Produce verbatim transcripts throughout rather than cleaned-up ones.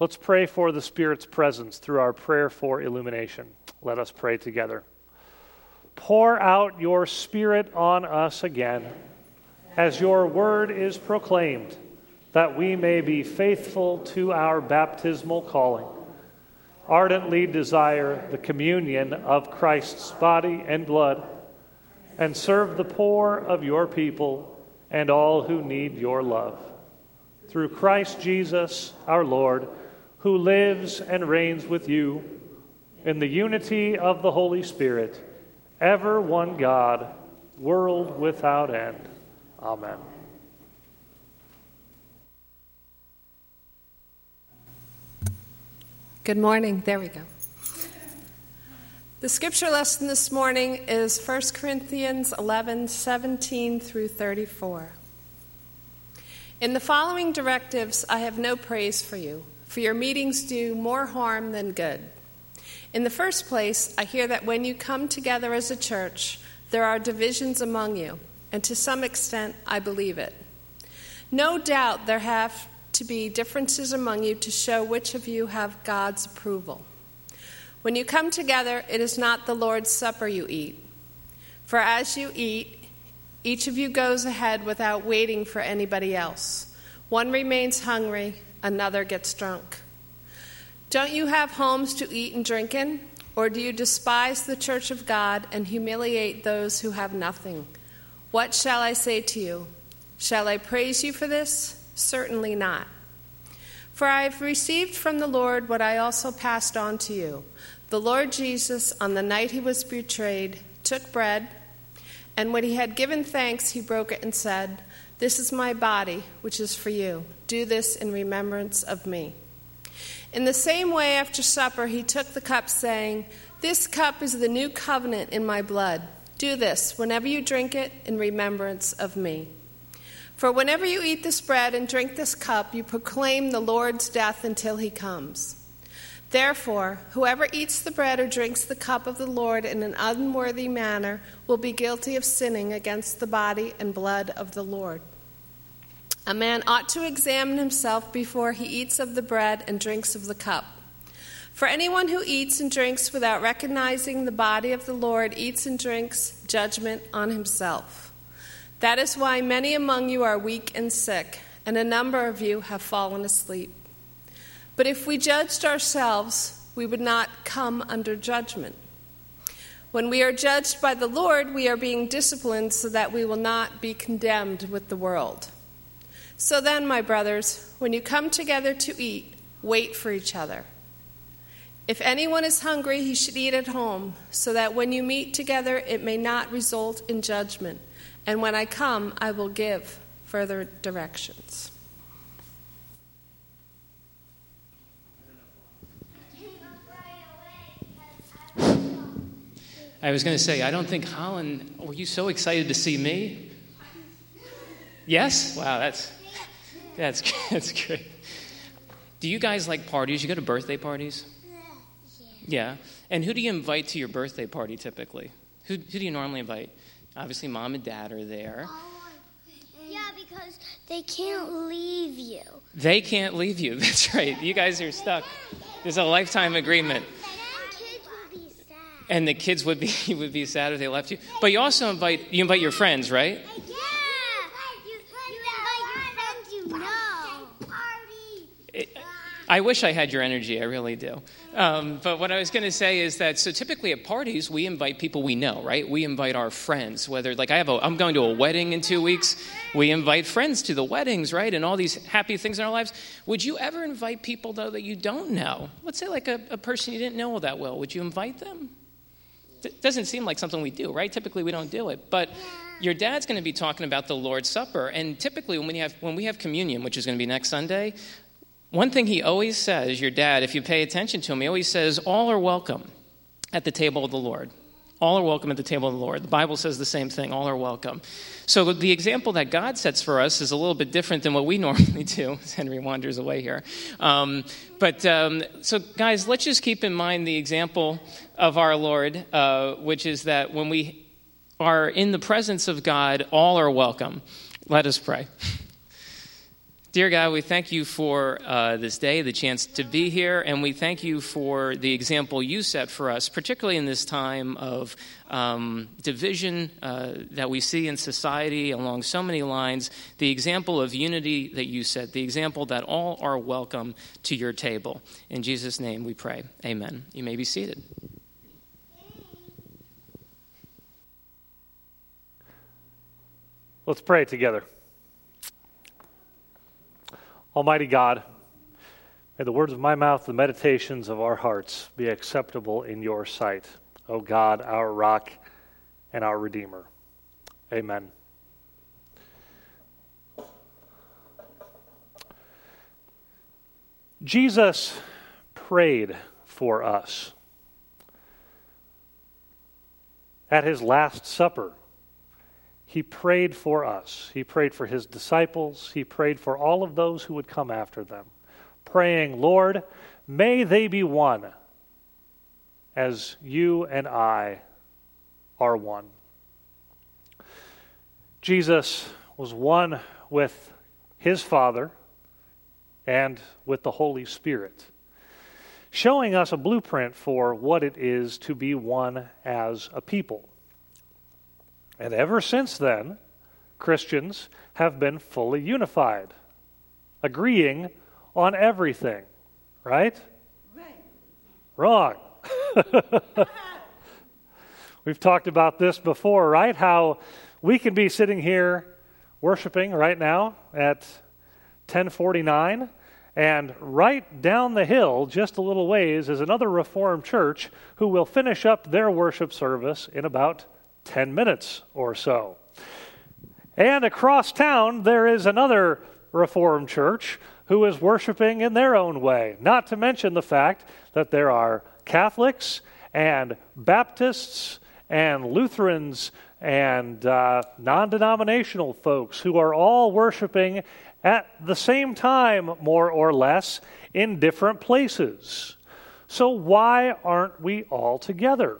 Let's pray for the Spirit's presence through our prayer for illumination. Let us pray together. Pour out your Spirit on us again, as your word is proclaimed, that we may be faithful to our baptismal calling. Ardently desire the communion of Christ's body and blood, and serve the poor of your people and all who need your love. Through Christ Jesus, our Lord, who lives and reigns with you in the unity of the Holy Spirit, ever one God, world without end. Amen. Good morning. There we go. The scripture lesson this morning is First Corinthians eleven, seventeen through thirty-four. In the following directives, I have no praise for you, for your meetings do more harm than good. In the first place, I hear that when you come together as a church, there are divisions among you, and to some extent, I believe it. No doubt there have to be differences among you to show which of you have God's approval. When you come together, it is not the Lord's Supper you eat. For as you eat, each of you goes ahead without waiting for anybody else. One remains hungry, another gets drunk. Don't you have homes to eat and drink in? Or do you despise the church of God and humiliate those who have nothing? What shall I say to you? Shall I praise you for this? Certainly not. For I have received from the Lord what I also passed on to you. The Lord Jesus, on the night he was betrayed, took bread, and when he had given thanks, he broke it and said, "This is my body, which is for you. Do this in remembrance of me." In the same way, after supper, he took the cup, saying, "This cup is the new covenant in my blood. Do this whenever you drink it in remembrance of me. For whenever you eat this bread and drink this cup, you proclaim the Lord's death until he comes. Therefore, whoever eats the bread or drinks the cup of the Lord in an unworthy manner will be guilty of sinning against the body and blood of the Lord. A man ought to examine himself before he eats of the bread and drinks of the cup. For anyone who eats and drinks without recognizing the body of the Lord eats and drinks judgment on himself. That is why many among you are weak and sick, and a number of you have fallen asleep. But if we judged ourselves, we would not come under judgment. When we are judged by the Lord, we are being disciplined so that we will not be condemned with the world. So then, my brothers, when you come together to eat, wait for each other. If anyone is hungry, he should eat at home, so that when you meet together, it may not result in judgment. And when I come, I will give further directions." I was going to say, I don't think Holland, were you so excited to see me? Yes? Wow, that's that's that's great. Do you guys like parties? You go to birthday parties? Yeah. And who do you invite to your birthday party typically? Who, who do you normally invite? Obviously, mom and dad are there. Yeah, because they can't leave you. They can't leave you. That's right. You guys are stuck. There's a lifetime agreement. And the kids would be would be sad if they left you. But you also invite you invite your friends, right? Yeah. You, you invite your friends you know. It, I wish I had your energy. I really do. Um, but what I was going to say is that so typically at parties we invite people we know, right? We invite our friends. Whether like I have a I'm going to a wedding in two weeks. We invite friends to the weddings, right? And all these happy things in our lives. Would you ever invite people though that you don't know? Let's say like a, a person you didn't know that well. Would you invite them? It doesn't seem like something we do, right? Typically, we don't do it. But your dad's going to be talking about the Lord's Supper. And typically, when we have when we have communion, which is going to be next Sunday, one thing he always says, your dad, if you pay attention to him, he always says, all are welcome at the table of the Lord. All are welcome at the table of the Lord. The Bible says the same thing, all are welcome. So the example that God sets for us is a little bit different than what we normally do, as Henry wanders away here. Um, but um, so guys, let's just keep in mind the example of our Lord, uh, which is that when we are in the presence of God, all are welcome. Let us pray. Dear God, we thank you for uh, this day, the chance to be here, and we thank you for the example you set for us, particularly in this time of um, division uh, that we see in society along so many lines, the example of unity that you set, the example that all are welcome to your table. In Jesus' name we pray. Amen. You may be seated. Let's pray together. Almighty God, may the words of my mouth, the meditations of our hearts be acceptable in your sight, O God, our rock and our Redeemer. Amen. Jesus prayed for us. At his Last Supper, he prayed for us. He prayed for his disciples. He prayed for all of those who would come after them, praying, Lord, may they be one as you and I are one. Jesus was one with his Father and with the Holy Spirit, showing us a blueprint for what it is to be one as a people. And ever since then, Christians have been fully unified, agreeing on everything, right? Right. Wrong. We've talked about this before, right? How we can be sitting here worshiping right now at ten forty-nine, and right down the hill, just a little ways, is another Reformed church who will finish up their worship service in about ten minutes or so. And across town, there is another Reformed church who is worshiping in their own way. Not to mention the fact that there are Catholics and Baptists and Lutherans and uh, non-denominational folks who are all worshiping at the same time, more or less, in different places. So why aren't we all together?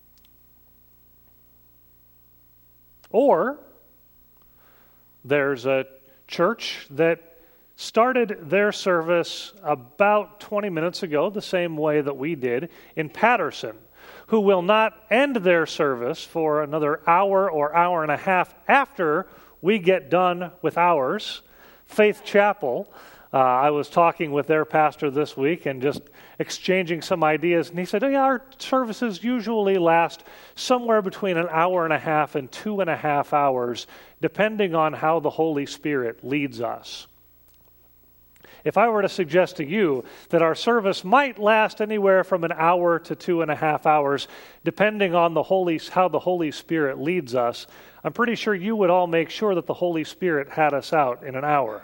Or there's a church that started their service about twenty minutes ago, the same way that we did in Patterson, who will not end their service for another hour or hour and a half after we get done with ours. Faith Chapel. Uh, I was talking with their pastor this week and just exchanging some ideas, and he said, oh, yeah, our services usually last somewhere between an hour and a half and two and a half hours, depending on how the Holy Spirit leads us. If I were to suggest to you that our service might last anywhere from an hour to two and a half hours, depending on the Holy, how the Holy Spirit leads us, I'm pretty sure you would all make sure that the Holy Spirit had us out in an hour.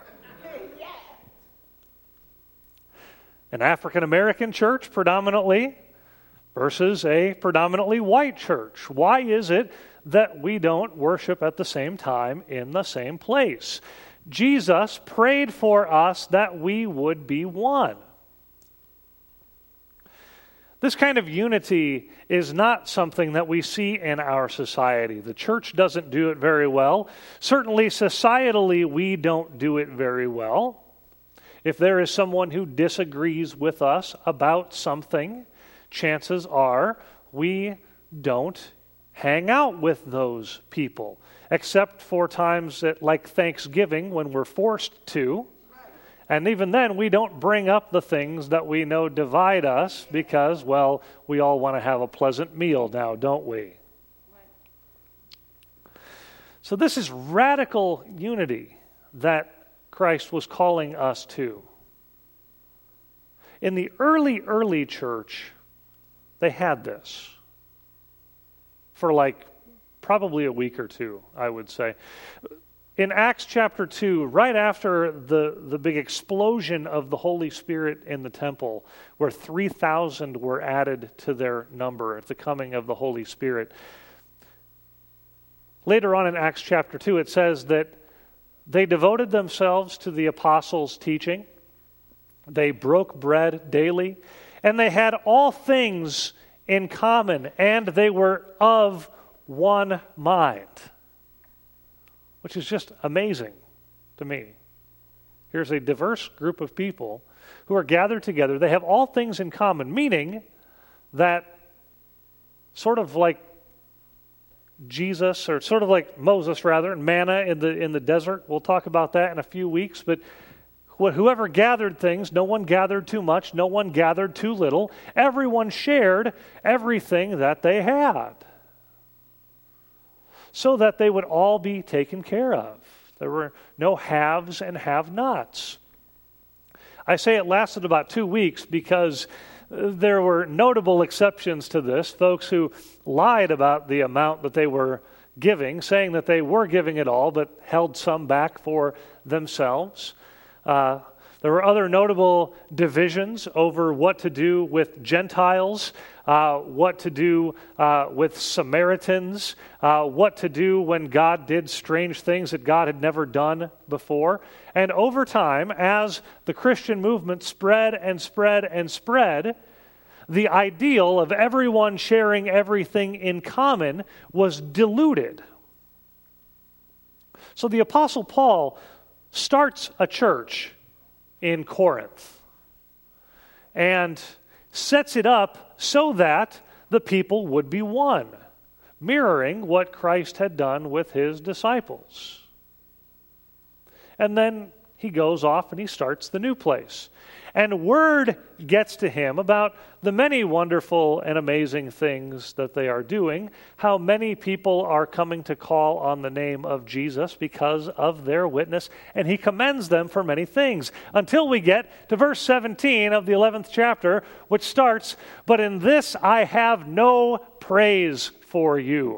An African-American church predominantly versus a predominantly white church. Why is it that we don't worship at the same time in the same place? Jesus prayed for us that we would be one. This kind of unity is not something that we see in our society. The church doesn't do it very well. Certainly, societally, we don't do it very well. If there is someone who disagrees with us about something, chances are we don't hang out with those people, except for times at, like Thanksgiving when we're forced to. And even then, we don't bring up the things that we know divide us because, well, we all want to have a pleasant meal now, don't we? So this is radical unity that Christ was calling us to. In the early, early church, they had this for like probably a week or two, I would say. In Acts chapter two, right after the, the big explosion of the Holy Spirit in the temple, where three thousand were added to their number at the coming of the Holy Spirit, later on in Acts chapter two, it says that they devoted themselves to the apostles' teaching. They broke bread daily, and they had all things in common, and they were of one mind, which is just amazing to me. Here's a diverse group of people who are gathered together. They have all things in common, meaning that sort of like Jesus, or sort of like Moses, rather, and manna in the in the desert. We'll talk about that in a few weeks. But whoever gathered things, no one gathered too much, no one gathered too little. Everyone shared everything that they had, so that they would all be taken care of. There were no haves and have-nots. I say it lasted about two weeks because there were notable exceptions to this, folks who lied about the amount that they were giving, saying that they were giving it all, but held some back for themselves. Uh, there were other notable divisions over what to do with Gentiles, uh, what to do uh, with Samaritans, uh, what to do when God did strange things that God had never done before. And over time, as the Christian movement spread and spread and spread, the ideal of everyone sharing everything in common was diluted. So the Apostle Paul starts a church in Corinth and sets it up so that the people would be one, mirroring what Christ had done with his disciples. And then he goes off and he starts the new place. And word gets to him about the many wonderful and amazing things that they are doing, how many people are coming to call on the name of Jesus because of their witness, and he commends them for many things, until we get to verse seventeen of the eleventh chapter, which starts, "But in this I have no praise for you."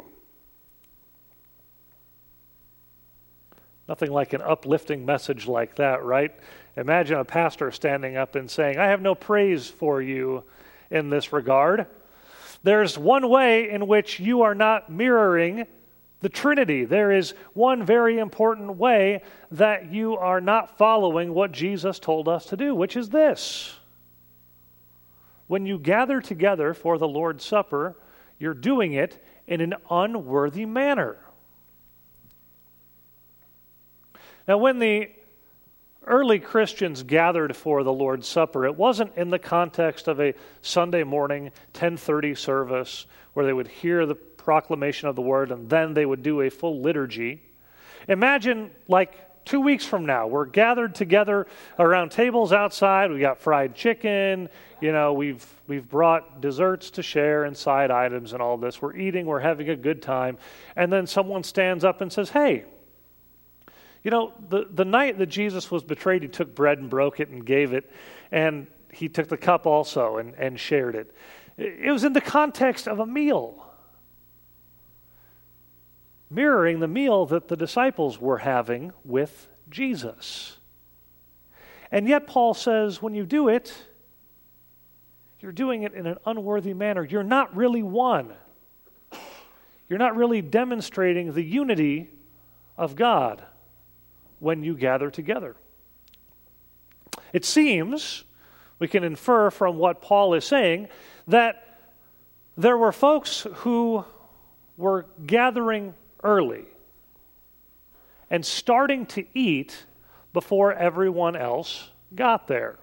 Nothing like an uplifting message like that, right? Imagine a pastor standing up and saying, "I have no praise for you in this regard." There's one way in which you are not mirroring the Trinity. There is one very important way that you are not following what Jesus told us to do, which is this. When you gather together for the Lord's Supper, you're doing it in an unworthy manner. Now, when the early Christians gathered for the Lord's Supper, it wasn't in the context of a Sunday morning ten thirty service where they would hear the proclamation of the word and then they would do a full liturgy. Imagine like two weeks from now, we're gathered together around tables outside. We got fried chicken, you know, we've we've brought desserts to share and side items and all this. We're eating, we're having a good time. And then someone stands up and says, "Hey, you know, the, the night that Jesus was betrayed, he took bread and broke it and gave it, and he took the cup also and, and shared it." It was in the context of a meal, mirroring the meal that the disciples were having with Jesus. And yet Paul says, when you do it, you're doing it in an unworthy manner. You're not really one. You're not really demonstrating the unity of God when you gather together. It seems, we can infer from what Paul is saying, that there were folks who were gathering early and starting to eat before everyone else got there.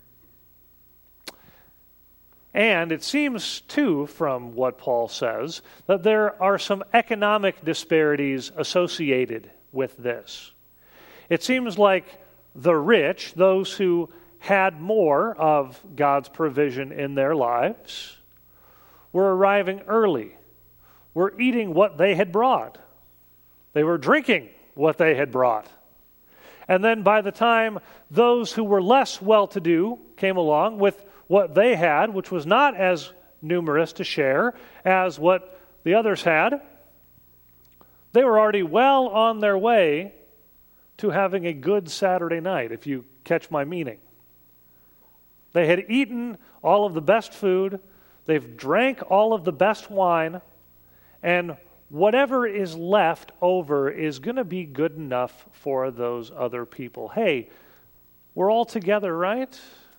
And it seems, too, from what Paul says, that there are some economic disparities associated with this. It seems like the rich, those who had more of God's provision in their lives, were arriving early, were eating what they had brought. They were drinking what they had brought. And then by the time those who were less well-to-do came along with what they had, which was not as numerous to share as what the others had, they were already well on their way to having a good Saturday night, if you catch my meaning. They had eaten all of the best food, they've drank all of the best wine, and whatever is left over is going to be good enough for those other people. Hey, we're all together, right?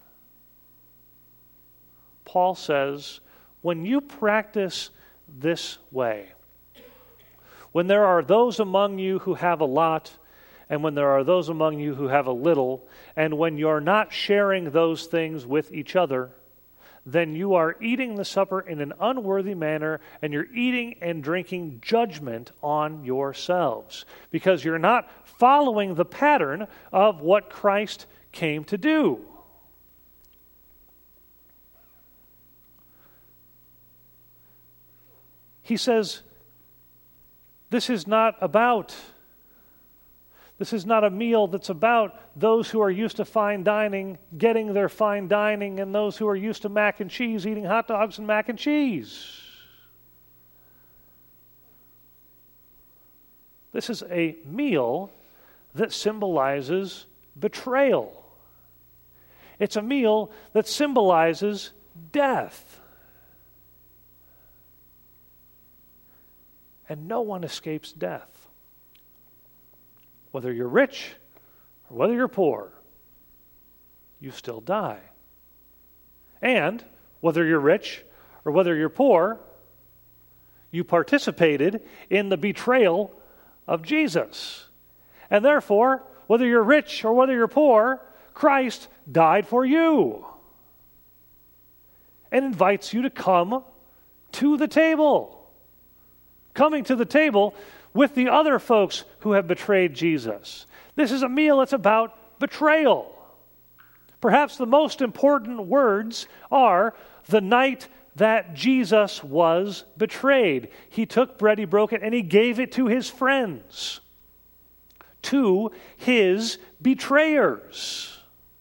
Paul says, when you practice this way, when there are those among you who have a lot, and when there are those among you who have a little, and when you're not sharing those things with each other, then you are eating the supper in an unworthy manner, and you're eating and drinking judgment on yourselves, because you're not following the pattern of what Christ came to do. He says, this is not about, this is not a meal that's about those who are used to fine dining getting their fine dining and those who are used to mac and cheese eating hot dogs and mac and cheese. This is a meal that symbolizes betrayal. It's a meal that symbolizes death. And no one escapes death. Whether you're rich or whether you're poor, you still die. And whether you're rich or whether you're poor, you participated in the betrayal of Jesus. And therefore, whether you're rich or whether you're poor, Christ died for you and invites you to come to the table. Coming to the table with the other folks who have betrayed Jesus. This is a meal that's about betrayal. Perhaps the most important words are the night that Jesus was betrayed. He took bread, he broke it, and he gave it to his friends, to his betrayers.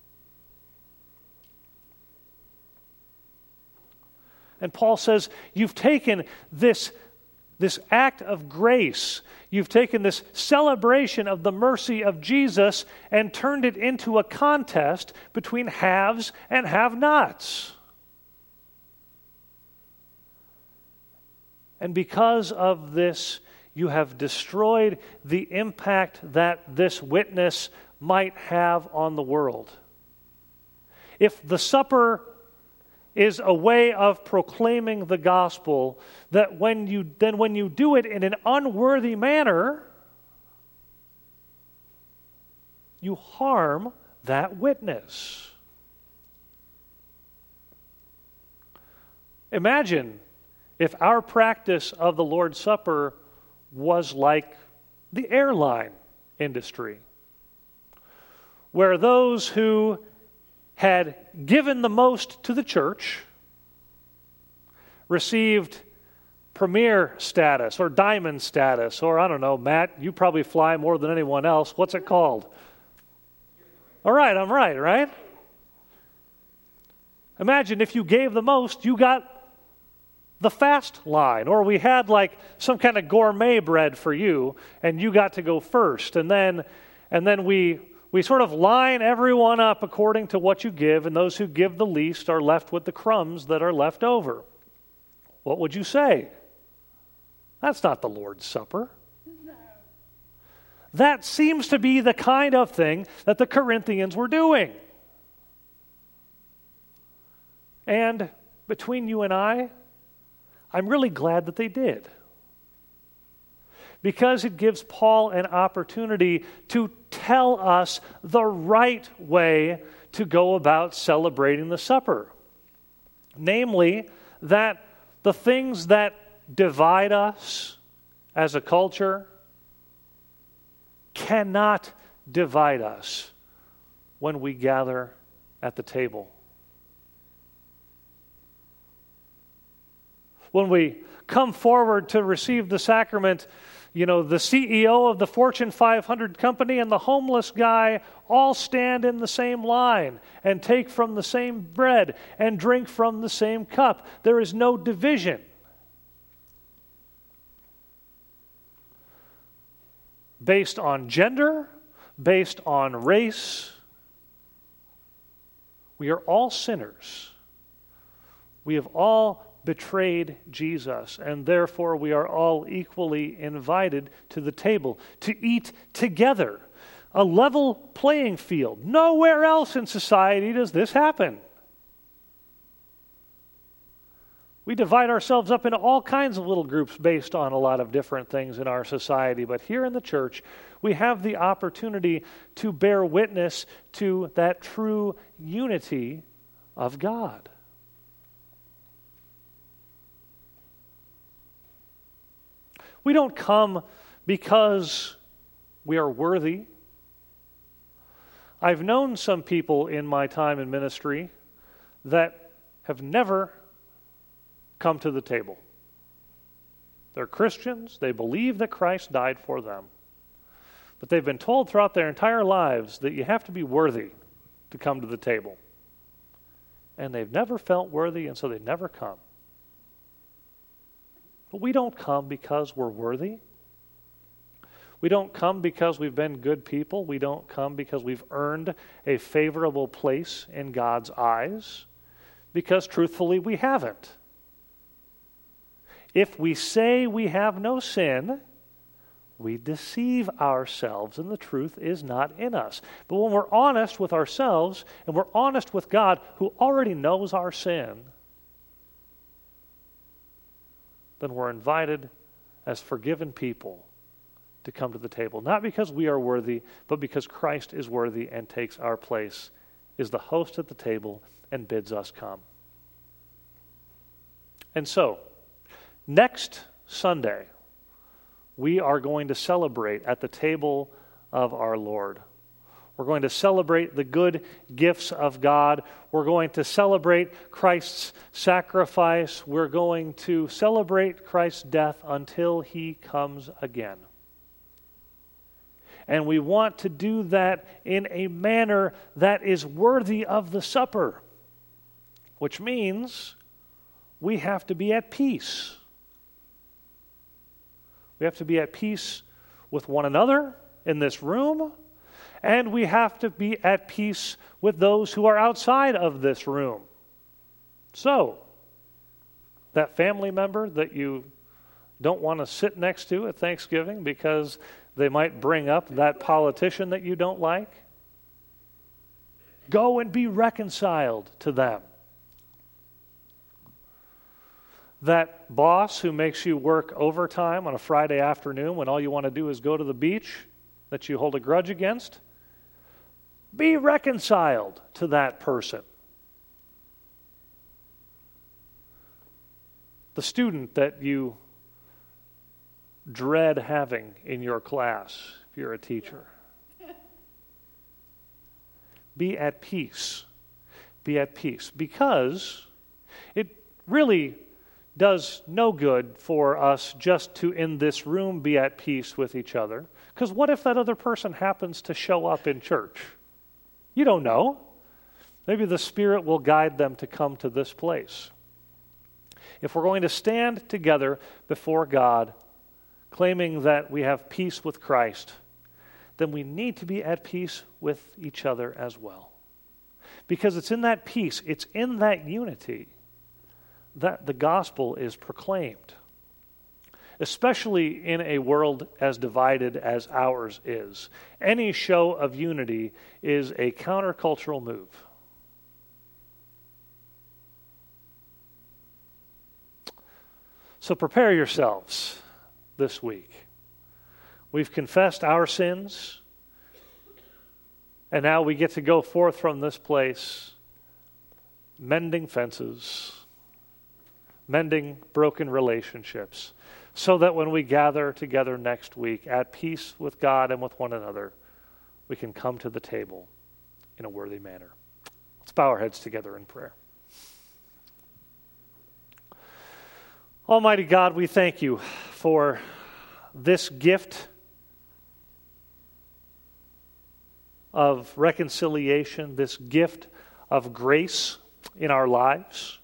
And Paul says, you've taken this This act of grace, you've taken this celebration of the mercy of Jesus and turned it into a contest between haves and have-nots. And because of this, you have destroyed the impact that this witness might have on the world. If the supper is a way of proclaiming the gospel, that when you then when you do it in an unworthy manner, you harm that witness. Imagine if our practice of the Lord's Supper was like the airline industry, where those who had given the most to the church received premier status or diamond status, or I don't know, Matt, you probably fly more than anyone else. What's it called? All right, I'm right, right? Imagine if you gave the most, you got the fast line, or we had like some kind of gourmet bread for you, and you got to go first, and then and then we We sort of line everyone up according to what you give, and those who give the least are left with the crumbs that are left over. What would you say? That's not the Lord's Supper. No. That seems to be the kind of thing that the Corinthians were doing. And between you and I, I'm really glad that they did. Because it gives Paul an opportunity to tell us the right way to go about celebrating the supper. Namely, that the things that divide us as a culture cannot divide us when we gather at the table. When we come forward to receive the sacrament, you know, the C E O of the Fortune five hundred company and the homeless guy all stand in the same line and take from the same bread and drink from the same cup. There is no division. Based on gender, based on race, we are all sinners. We have all betrayed Jesus, and therefore we are all equally invited to the table to eat together. A level playing field. Nowhere else in society does this happen. We divide ourselves up into all kinds of little groups based on a lot of different things in our society. But here in the church, we have the opportunity to bear witness to that true unity of God. We don't come because we are worthy. I've known some people in my time in ministry that have never come to the table. They're Christians. They believe that Christ died for them. But they've been told throughout their entire lives that you have to be worthy to come to the table. And they've never felt worthy, and so they never come. But we don't come because we're worthy. We don't come because we've been good people. We don't come because we've earned a favorable place in God's eyes. Because truthfully, we haven't. If we say we have no sin, we deceive ourselves, and the truth is not in us. But when we're honest with ourselves, and we're honest with God, who already knows our sin, then we're invited as forgiven people to come to the table. Not because we are worthy, but because Christ is worthy and takes our place, is the host at the table, and bids us come. And so, next Sunday, we are going to celebrate at the table of our Lord. We're going to celebrate the good gifts of God. We're going to celebrate Christ's sacrifice. We're going to celebrate Christ's death until he comes again. And we want to do that in a manner that is worthy of the supper, which means we have to be at peace. We have to be at peace with one another in this room, and we have to be at peace with those who are outside of this room. So, that family member that you don't want to sit next to at Thanksgiving because they might bring up that politician that you don't like, go and be reconciled to them. That boss who makes you work overtime on a Friday afternoon when all you want to do is go to the beach that you hold a grudge against, be reconciled to that person. The student that you dread having in your class, if you're a teacher. Be at peace. Be at peace. Because it really does no good for us just to, in this room, be at peace with each other. Because what if that other person happens to show up in church? You don't know. Maybe the Spirit will guide them to come to this place. If we're going to stand together before God, claiming that we have peace with Christ, then we need to be at peace with each other as well. Because it's in that peace, it's in that unity that the gospel is proclaimed. Especially in a world as divided as ours is. Any show of unity is a countercultural move. So prepare yourselves this week. We've confessed our sins, and now we get to go forth from this place mending fences, mending broken relationships, so that when we gather together next week at peace with God and with one another, we can come to the table in a worthy manner. Let's bow our heads together in prayer. Almighty God, we thank you for this gift of reconciliation, this gift of grace in our lives.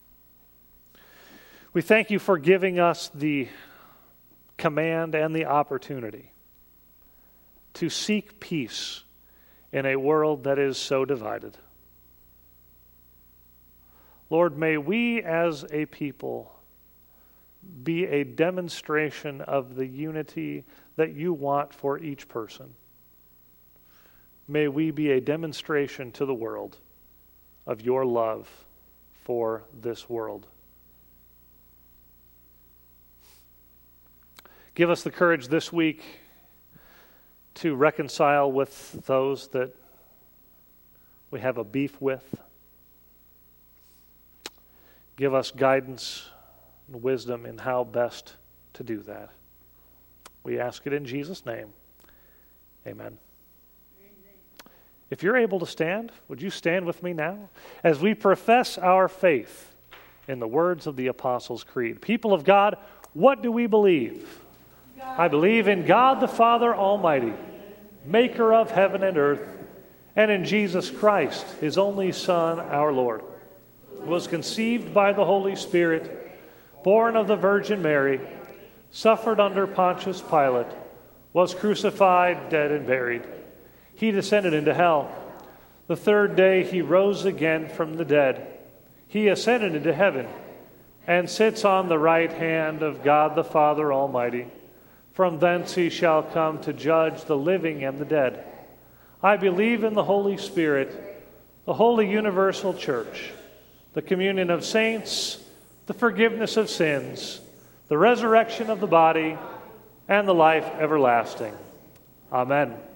We thank you for giving us the command and the opportunity to seek peace in a world that is so divided. Lord, may we as a people be a demonstration of the unity that you want for each person. May we be a demonstration to the world of your love for this world. Give us the courage this week to reconcile with those that we have a beef with. Give us guidance and wisdom in how best to do that. We ask it in Jesus' name. Amen. If you're able to stand, would you stand with me now as we profess our faith in the words of the Apostles' Creed? People of God, what do we believe? I believe in God the Father Almighty, maker of heaven and earth, and in Jesus Christ, his only Son, our Lord, who was conceived by the Holy Spirit, born of the Virgin Mary, suffered under Pontius Pilate, was crucified, dead, and buried. He descended into hell. The third day he rose again from the dead. He ascended into heaven and sits on the right hand of God the Father Almighty. From thence he shall come to judge the living and the dead. I believe in the Holy Spirit, the holy universal church, the communion of saints, the forgiveness of sins, the resurrection of the body, and the life everlasting. Amen.